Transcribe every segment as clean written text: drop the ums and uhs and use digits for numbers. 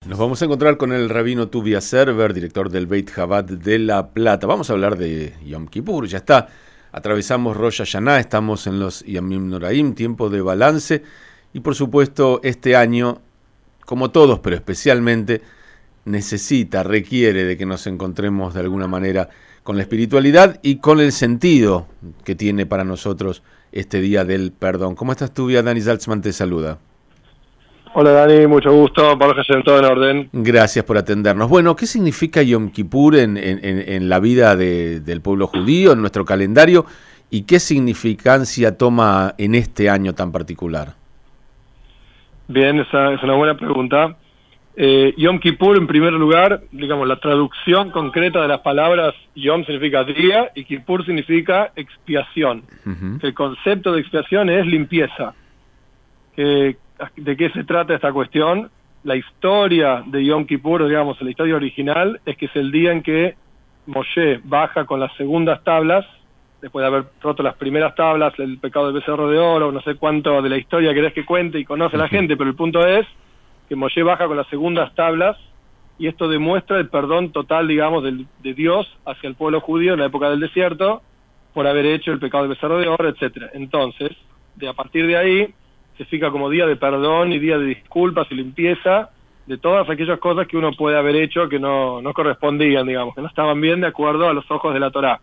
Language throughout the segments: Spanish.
Nos vamos a encontrar con el rabino Tuvia Server, director del Beit Chabad de La Plata. Vamos a hablar de Yom Kippur, ya está. Atravesamos Rosh Hashanah, estamos en los Yamim Noraim, tiempo de balance. Y por supuesto, este año, como todos, pero especialmente, requiere de que nos encontremos de alguna manera con la espiritualidad y con el sentido que tiene para nosotros este día del perdón. ¿Cómo estás, Tuvia? Dani Saltzman te saluda. Hola Dani, mucho gusto, Pablo Jesús, todo en orden. Gracias por atendernos. Bueno, ¿qué significa Yom Kippur en la vida del pueblo judío, en nuestro calendario, y qué significancia toma en este año tan particular? Bien, esa es una buena pregunta. Yom Kippur, en primer lugar, digamos, la traducción concreta de las palabras Yom significa día y Kippur significa expiación. Uh-huh. El concepto de expiación es limpieza. ¿De qué se trata esta cuestión? La historia de Yom Kippur, digamos, la historia original, es que es el día en que Moshe baja con las segundas tablas, después de haber roto las primeras tablas, el pecado del becerro de oro, no sé cuánto de la historia querés que cuente y conoce la gente, pero el punto es que Moshe baja con las segundas tablas, y esto demuestra el perdón total, digamos, de Dios hacia el pueblo judío en la época del desierto, por haber hecho el pecado del becerro de oro, etcétera. Entonces, a partir de ahí, se fija como día de perdón y día de disculpas y limpieza de todas aquellas cosas que uno puede haber hecho que no correspondían, digamos, que no estaban bien de acuerdo a los ojos de la Torá.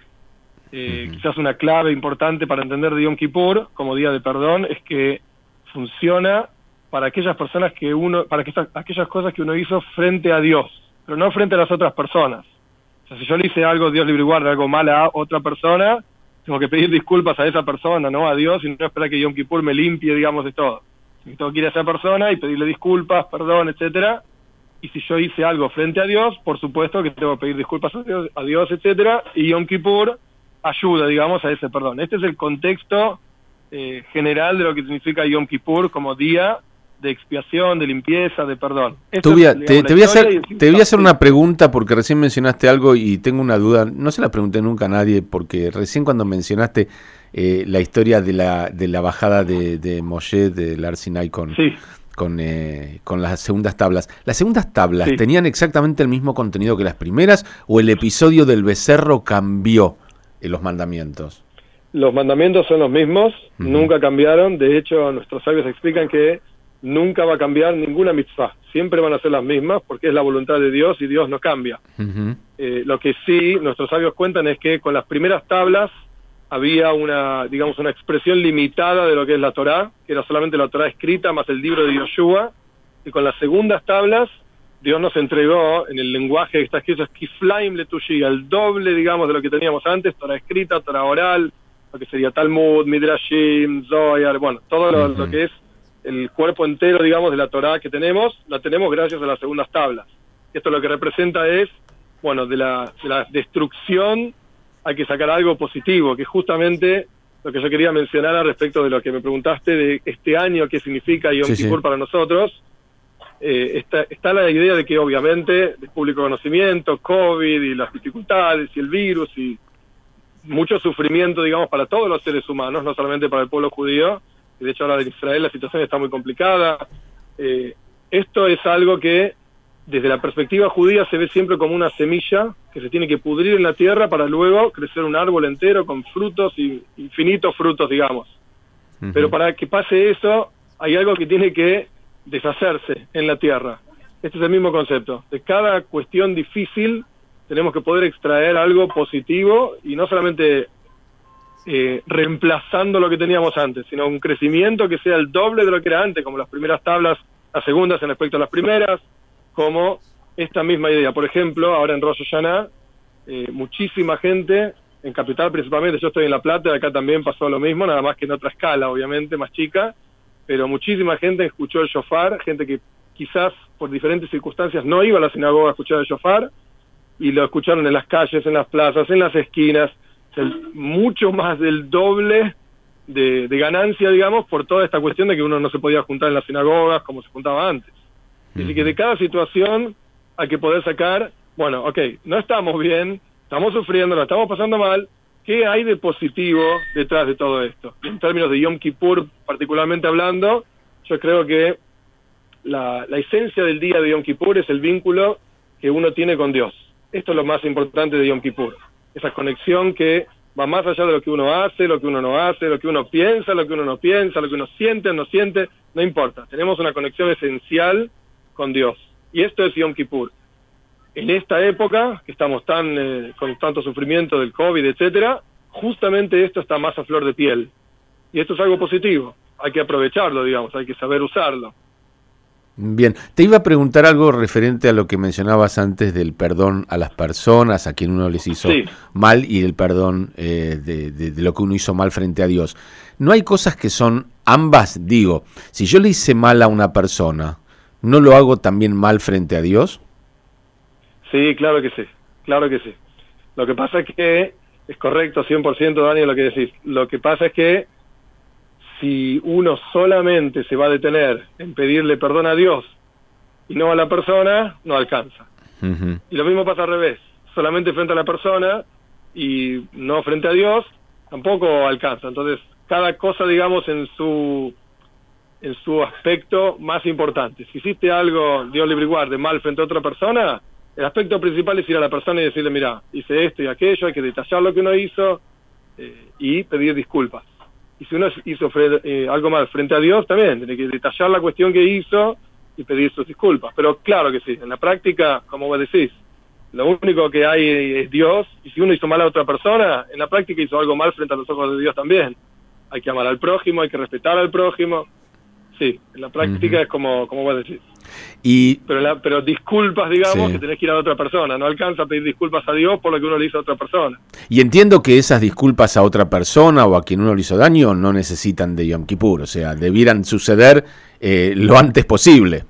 Quizás una clave importante para entender de Yom Kippur como día de perdón es que funciona para aquellas personas aquellas cosas que uno hizo frente a Dios, pero no frente a las otras personas. O sea, si yo le hice algo, Dios libre y guarde, algo mal a otra persona, tengo que pedir disculpas a esa persona, no a Dios, y no esperar que Yom Kippur me limpie, digamos, de todo. Tengo que ir a esa persona y pedirle disculpas, perdón, etcétera. Y si yo hice algo frente a Dios, por supuesto que tengo que pedir disculpas a Dios, etcétera. Y Yom Kippur ayuda, digamos, a ese perdón. Este es el contexto general de lo que significa Yom Kippur como día de expiación, de limpieza, de perdón. Tuvia, te voy a hacer una pregunta porque recién mencionaste algo y tengo una duda. No se la pregunté nunca a nadie porque recién cuando mencionaste la historia de la bajada de Moshe del Har Sinai con las segundas tablas. ¿Las segundas tablas tenían exactamente el mismo contenido que las primeras o el episodio del becerro cambió en los mandamientos? Los mandamientos son los mismos, nunca cambiaron. De hecho, nuestros sabios explican que nunca va a cambiar ninguna mitzvah, siempre van a ser las mismas porque es la voluntad de Dios y Dios no cambia. Uh-huh. Lo que sí nuestros sabios cuentan es que con las primeras tablas había una expresión limitada de lo que es la Torá, que era solamente la Torá escrita más el libro de Yoshua, y con las segundas tablas Dios nos entregó en el lenguaje que está escrito es Kiflaim Letushi, el doble, digamos, de lo que teníamos antes, Torá escrita, Torá oral, lo que sería Talmud, Midrashim, Zohar, bueno, todo lo que es el cuerpo entero, digamos, de la Torá que tenemos, la tenemos gracias a las segundas tablas. Esto lo que representa es, bueno, de la destrucción hay que sacar algo positivo, que es justamente lo que yo quería mencionar al respecto de lo que me preguntaste de este año, qué significa Yom Kippur para nosotros. Está la idea de que obviamente, de público conocimiento, COVID y las dificultades y el virus y mucho sufrimiento, digamos, para todos los seres humanos, no solamente para el pueblo judío. De hecho, ahora en Israel la situación está muy complicada. Esto es algo que, desde la perspectiva judía, se ve siempre como una semilla que se tiene que pudrir en la tierra para luego crecer un árbol entero con frutos y infinitos frutos, digamos. Uh-huh. Pero para que pase eso, hay algo que tiene que deshacerse en la tierra. Este es el mismo concepto. De cada cuestión difícil tenemos que poder extraer algo positivo y no solamente reemplazando lo que teníamos antes, sino un crecimiento que sea el doble de lo que era antes, como las primeras tablas, las segundas en respecto a las primeras, como esta misma idea. Por ejemplo, ahora en Rosh Hashanah, muchísima gente, en Capital principalmente, yo estoy en La Plata, acá también pasó lo mismo, nada más que en otra escala, obviamente, más chica, pero muchísima gente escuchó el shofar, gente que quizás por diferentes circunstancias no iba a la sinagoga a escuchar el shofar, y lo escucharon en las calles, en las plazas, en las esquinas, mucho más del doble de ganancia, digamos, por toda esta cuestión de que uno no se podía juntar en las sinagogas como se juntaba antes. Así que de cada situación hay que poder sacar, bueno, no estamos bien, estamos sufriendo, la estamos pasando mal, ¿qué hay de positivo detrás de todo esto? En términos de Yom Kippur, particularmente hablando, yo creo que la esencia del día de Yom Kippur es el vínculo que uno tiene con Dios. Esto es lo más importante de Yom Kippur. Esa conexión que va más allá de lo que uno hace, lo que uno no hace, lo que uno piensa, lo que uno no piensa, lo que uno siente, no siente, no importa. Tenemos una conexión esencial con Dios. Y esto es Yom Kippur. En esta época, que estamos con tanto sufrimiento del COVID, etcétera, justamente esto está más a flor de piel. Y esto es algo positivo. Hay que aprovecharlo, digamos, hay que saber usarlo. Bien, te iba a preguntar algo referente a lo que mencionabas antes del perdón a las personas, a quien uno les hizo mal, y el perdón de lo que uno hizo mal frente a Dios. ¿No hay cosas que son ambas? Digo, si yo le hice mal a una persona, ¿no lo hago también mal frente a Dios? Sí, claro que sí, claro que sí. Lo que pasa es que, es correcto 100%, Dani, lo que decís. Lo que pasa es que si uno solamente se va a detener en pedirle perdón a Dios y no a la persona, no alcanza. Uh-huh. Y lo mismo pasa al revés. Solamente frente a la persona y no frente a Dios, tampoco alcanza. Entonces, cada cosa, digamos, en su aspecto más importante. Si hiciste algo, Dios libre y guarde, mal frente a otra persona, el aspecto principal es ir a la persona y decirle, mira, hice esto y aquello, hay que detallar lo que uno hizo y pedir disculpas. Y si uno hizo algo mal frente a Dios, también tiene que detallar la cuestión que hizo y pedir sus disculpas. Pero claro que sí, en la práctica, como vos decís, lo único que hay es Dios, y si uno hizo mal a otra persona, en la práctica hizo algo mal frente a los ojos de Dios también. Hay que amar al prójimo, hay que respetar al prójimo. Sí, en la práctica es como vos decís. Pero disculpas, digamos, que tenés que ir a la otra persona. No alcanza a pedir disculpas a Dios por lo que uno le hizo a otra persona. Y entiendo que esas disculpas a otra persona o a quien uno le hizo daño no necesitan de Yom Kippur. O sea, debieran suceder lo antes posible.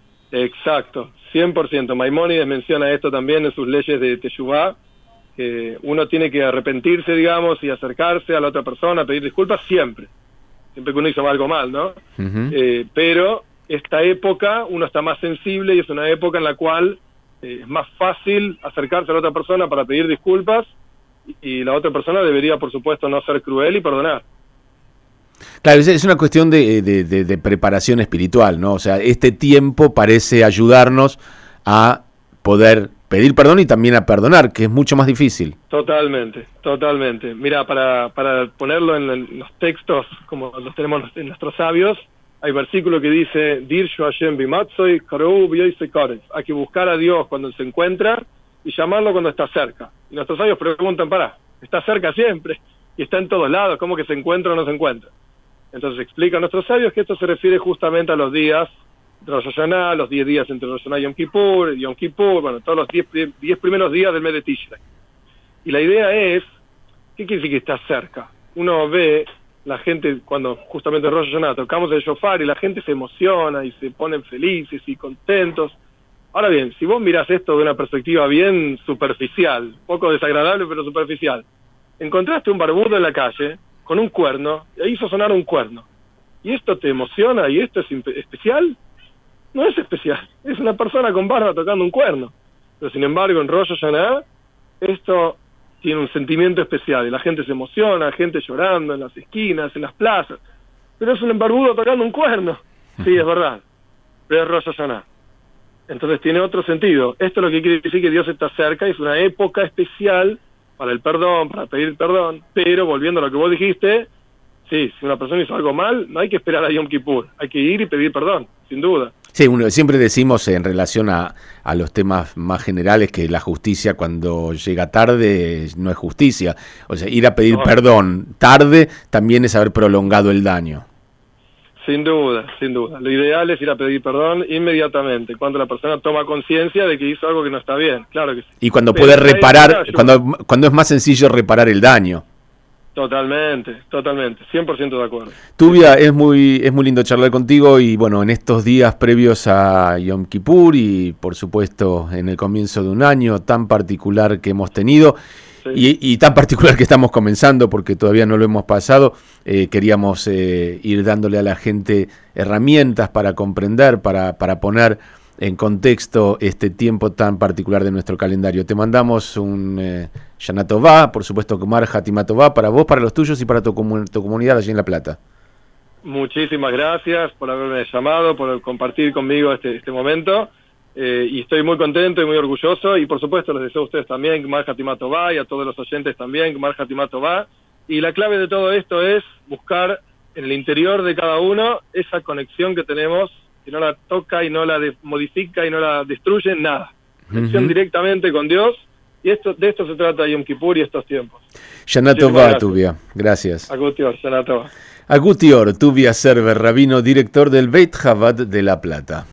Exacto, 100%. Maimónides menciona esto también en sus leyes de Teshuvá, que uno tiene que arrepentirse, digamos, y acercarse a la otra persona, pedir disculpas siempre que uno hizo algo mal, ¿no? Uh-huh. Pero esta época uno está más sensible y es una época en la cual es más fácil acercarse a la otra persona para pedir disculpas y la otra persona debería, por supuesto, no ser cruel y perdonar. Claro, es una cuestión de preparación espiritual, ¿no? O sea, este tiempo parece ayudarnos a poder pedir perdón y también a perdonar, que es mucho más difícil. Totalmente, totalmente. Mira, para ponerlo en los textos, como los tenemos en nuestros sabios, hay versículo que dice, Dirshu Hashem bimatzoi, karou b'yoisei karetz. Hay que buscar a Dios cuando se encuentra y llamarlo cuando está cerca. Y nuestros sabios preguntan, está cerca siempre y está en todos lados, ¿cómo que se encuentra o no se encuentra? Entonces explican nuestros sabios que esto se refiere justamente a los días de Rosh Hashanah, los 10 días entre Rosh Hashanah y Yom Kippur, bueno, todos los 10 primeros días del mes de Tishrei. Y la idea es, ¿qué quiere decir que está cerca? Uno ve la gente, cuando justamente en Rosh Hashanah tocamos el shofar y la gente se emociona y se ponen felices y contentos. Ahora bien, si vos mirás esto de una perspectiva bien superficial, poco desagradable pero superficial, encontraste un barbudo en la calle con un cuerno e hizo sonar un cuerno. ¿Y esto te emociona y esto es especial? No es especial, es una persona con barba tocando un cuerno. Pero sin embargo en Rosh Hashanah esto tiene un sentimiento especial y la gente se emociona, gente llorando en las esquinas, en las plazas. Pero es un barbudo tocando un cuerno. Sí, es verdad, pero es Rosh Hashanah. Entonces tiene otro sentido. Esto es lo que quiere decir que Dios está cerca, es una época especial para el perdón, para pedir perdón, pero volviendo a lo que vos dijiste, sí, si una persona hizo algo mal, no hay que esperar a Yom Kippur, hay que ir y pedir perdón, sin duda. Sí, siempre decimos en relación a los temas más generales que la justicia cuando llega tarde no es justicia. O sea, ir a pedir perdón tarde también es haber prolongado el daño. Sin duda, sin duda. Lo ideal es ir a pedir perdón inmediatamente, cuando la persona toma conciencia de que hizo algo que no está bien, claro que sí. Y cuando puede reparar, cuando es más sencillo reparar el daño. Totalmente, 100% de acuerdo. Tuvia, es muy lindo charlar contigo y bueno, en estos días previos a Yom Kippur y por supuesto en el comienzo de un año tan particular que hemos tenido y tan particular que estamos comenzando porque todavía no lo hemos pasado, queríamos ir dándole a la gente herramientas para comprender, para poner en contexto este tiempo tan particular de nuestro calendario. Te mandamos un Shana Tová, por supuesto, Kumar Hatima Tová, para vos, para los tuyos y para tu comunidad allí en La Plata. Muchísimas gracias por haberme llamado, por compartir conmigo este momento. Y estoy muy contento y muy orgulloso. Y por supuesto les deseo a ustedes también, Gmar Hatimá Tová, y a todos los oyentes también, Gmar Hatimá Tová. Y la clave de todo esto es buscar en el interior de cada uno esa conexión que tenemos, que no la toca y no la modifica y no la destruye nada. Conexión directamente con Dios. Y de esto se trata Yom Kippur y estos tiempos. Shana Tová, Tuvia. Gracias. Agutior, Shana Tová. Agutior, Tuvia Server, rabino, director del Beit Javad de La Plata.